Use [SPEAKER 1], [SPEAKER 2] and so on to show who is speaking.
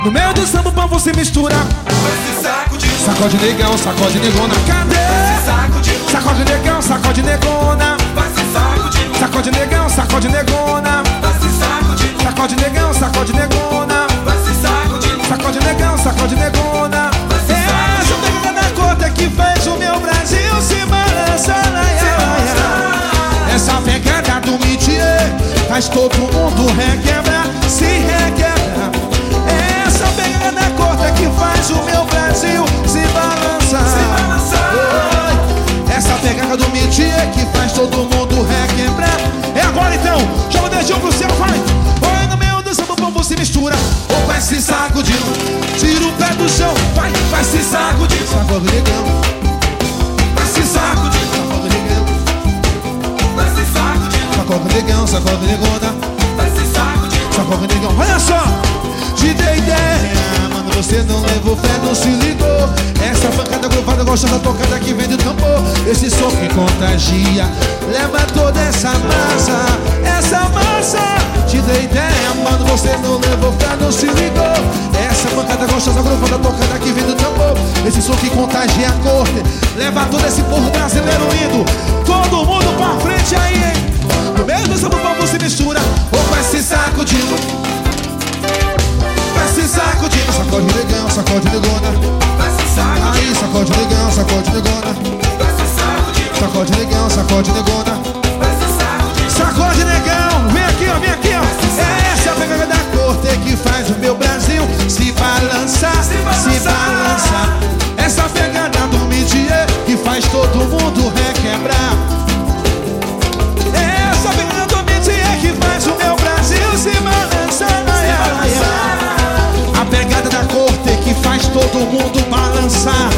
[SPEAKER 1] No meio do samba pra você misturar. Sacode negão, sacode negona. Cadê? Sacode negão, sacode negona. Sacode negão, sacode negona. Sacode negão, sacode negona. Sacode negão, sacode negona. Essa pegada da corda que faz o meu Brasil se balançar. Essa pegada do métier faz todo mundo requebrar, se requebrar. Essa pegada da corda que faz o meu Brasil se balançar. Essa pegada do métier que faz todo mundo requebrar. É agora então, joga o dedinho pro céu, vai. Oi, no meio do samba o povo se mistura. Ou vai se sacudindo, tira o pé do chão, vai se sacudindo. Sacode negão, vai se sacudindo. Sacode negão, vai se sacudindo. Sacode negão, sacode negona. Vai se sacudindo. Sacode negão, olha só. Te dei ideia, mano, você não levou fé, não se ligou. Essa pancada gravada, gosta da tocada que vem do tambor. Esse som que contagia, leva toda essa massa. Essa massa, te dei ideia, mano, você não levou fé, não se ligou. Essa pancada gostosa, gravada, tocada que vem do tambor. Esse som que contagia a corte, leva todo esse povo brasileiro indo. Todo mundo pra frente aí, hein? No meio do samba o povo se mistura. Ou vai se sacudindo, vai se sacudindo. Sacode negão, sacode negona. Vai se sacudindo. Aí, sacode negão, sacode negona. Vai se sacudindo. Sacode negão, sacode negona. Vai se sacudindo. Sacode negão, vem aqui ó, vem aqui ó. Essa é a pegada da corte que faz o meu Brasil se balançar, se balançar. Essa pegada do métier que faz todo mundo requebrar. Essa pegada do métier que faz o meu Brasil se balançar. A pegada da corte que faz todo mundo balançar.